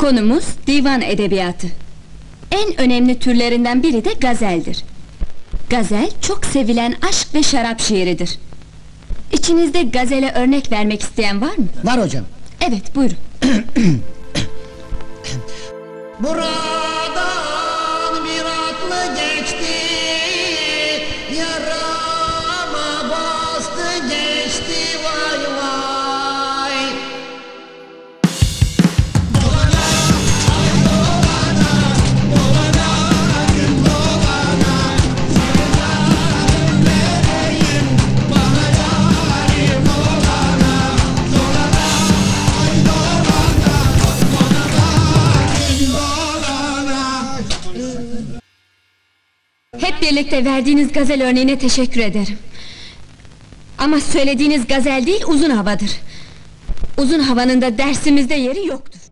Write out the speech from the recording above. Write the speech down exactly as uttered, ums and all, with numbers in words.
Konumuz divan edebiyatı. En önemli türlerinden biri de gazeldir. Gazel, çok sevilen aşk ve şarap şiiridir. İçinizde gazele örnek vermek isteyen var mı? Var hocam. Evet, buyurun. Buradan bir atlı geçti, yarama bastı geçti vay vay. Dolana, ay dolana, dolana, gün dolana, sevdanım vereyim, bana yarim dolana, dolana, ay dolana, dolana, gün dolana. Hep birlikte verdiğiniz gazel örneğine teşekkür ederim. Ama söylediğiniz gazel değil, uzun havadır. Uzun havanın da dersimizde yeri yoktur.